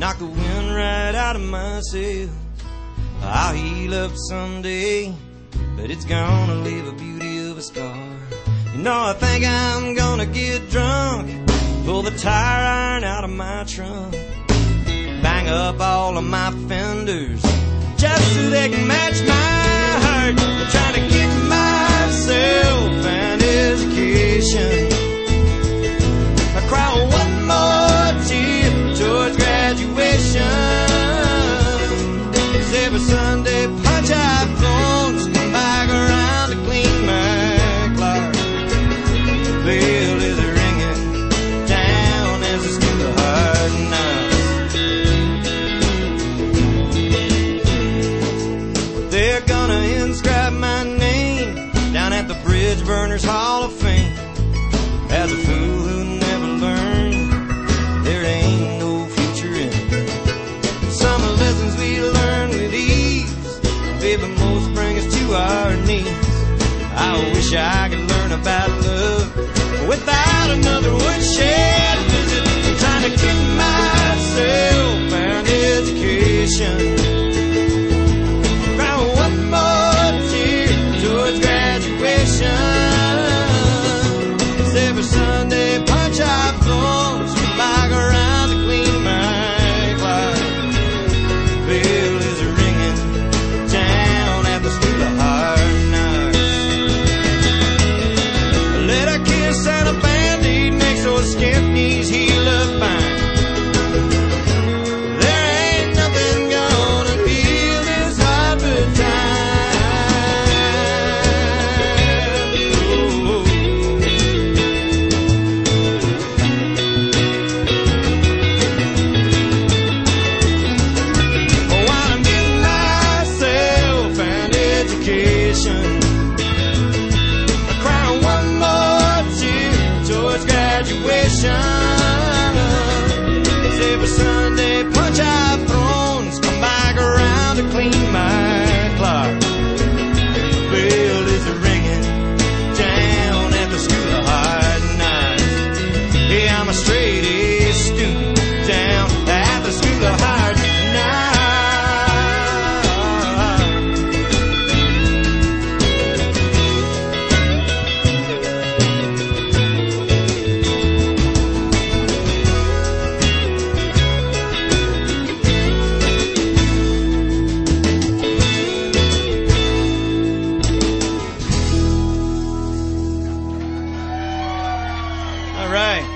knock the wind right out of my sails. I'll heal up someday, but it's gonna leave a beauty of a scar. You know, I think I'm gonna get drunk, pull the tire iron out of my trunk, bang up all of my fenders, just so they can match my heart. I'm trying to give myself an education. I cry one more tear towards graduation. 'Cause every Sunday punch out phones, come back around to clean my clock. The bell is ringing down as I steal the hard knocks. They're gonna inscribe my name down at the Bridge Burners Hall of Fame as a fool who never learned there ain't no future in it. Some of the lessons we learn with ease, baby, most bring us to our knees. I wish I could learn about love without another woodshed visit. I'm trying to give myself an education. Cry one more tear towards graduation. 'Cause every Sunday punch out phones, come back around to clean my clock. Bell is ringing down at the School of Hard Knocks. A little kiss and a band-aid makes those skimp knees heal up fine. There ain't nothing gonna heal this heart but time. Oh. Oh, I'm giving myself an education. I cry one more tear towards graduation. 'Cause every Sunday punch out thrones, come back around to clean my clock. Bell is ringing down at the School of Hard Knocks. Hey, I'm a straight A student down at the School of Hard Knocks. All right.